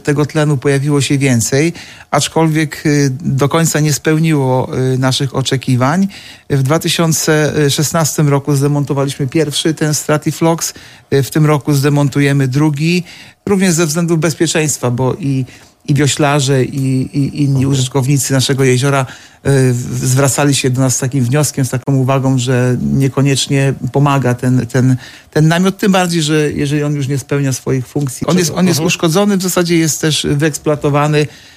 Tego tlenu pojawiło się więcej, aczkolwiek do końca nie spełniło naszych oczekiwań. W 2016 roku zdemontowaliśmy pierwszy ten Stratiflox, w tym roku zdemontujemy drugi, również ze względów bezpieczeństwa, bo i wioślarze, i inni użytkownicy naszego jeziora zwracali się do nas z takim wnioskiem, z taką uwagą, że niekoniecznie pomaga ten namiot, tym bardziej, że jeżeli on już nie spełnia swoich funkcji. On jest uszkodzony, w zasadzie jest też wyeksploatowany.